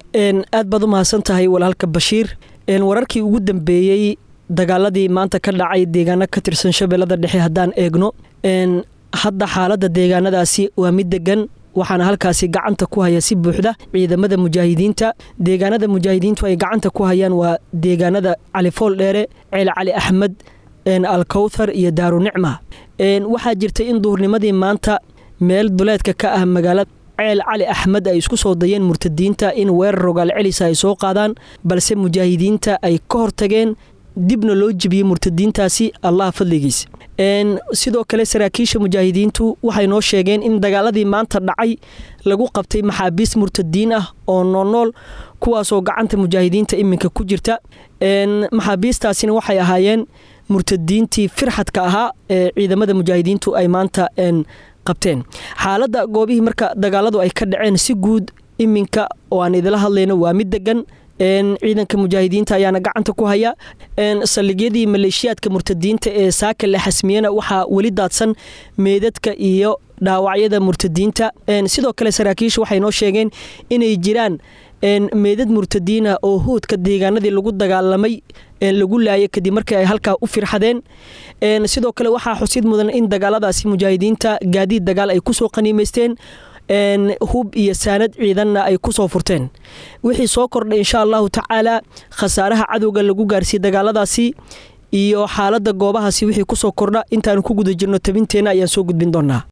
aad baad u mahadsantahay walaalka Bashiir wararkii ugu dambeeyay dagaaladii maanta ka dhacay deegaano ka tirsan Shabeellada Dhexe hadaan eegno hadda xaaladda deegaanadaasi waa mid degan waxaana halkaasi gacanta ku haya si buuxda ciidamada mujaahidiinta deegaanada mujaahidiintu ay gacanta ku hayaan waa deegaanada Cali Fool Dheere Ceel Cali Axmed Al-Kawthar iyo Daaru Nicma waxaa jirtay in duurnimadii maanta meel duleedka ka ah magaalada Ceel Cali Axmed ay isku soo dayeen murtadiinta in weerar rogaal celis ay soo qaadaan balse mujaahidiinta ay ka hortageen dibna loo jibiyay murtadiintaasi Allah fadligiisa sidoo kale saraakiisha mujaahidiintu waxay noo sheegeen in dagaaladii maanta dhacay lagu qabtay maxaabiis murtadiin ah oo nool kuwaas oo gacanta mujaahidiinta iminka ku jirta maxaabiistaasina waxay ahaayeen murtadiintii firxadka ahaa ee ciidamada mujaahidiintu ay maanta qabteen xaaladda goobihii marka dagaaladu ay ka dhaceen si guud iminka oo aan idila hadlayno waa mid degan ciidanka mujaahidiinta ayaana gacanta ku haya saldhigyadii maleeshiyaadka murtadiinta ee saaka la xasmiyana waxaa weli daadsan meedadka iyo dhaawacyada murtadiinta sidoo kale saraakiisha waxay noo sheegeen inay jiraan meedad murtadiina oo hoodka deegaanadii lagu dagaalamay lagu laayay kadib markii ay halka u firxadeen sidoo kale waxaa xusid mudan in dagaaladaasi mujaahidiinta gaadiid dagaal ay ku soo qaniimeysteen hub iyo saanad ciidanna ay ku soo furteen wixii soo kordhay insha Allah tacaala khasaaraha cadowga lagu gaarsiiyay dagaaladaasi iyo xaaladda goobahaasi wixii ku soo kordha intaan ku guda jirno tabinteena ayaan soo gudbin doonaa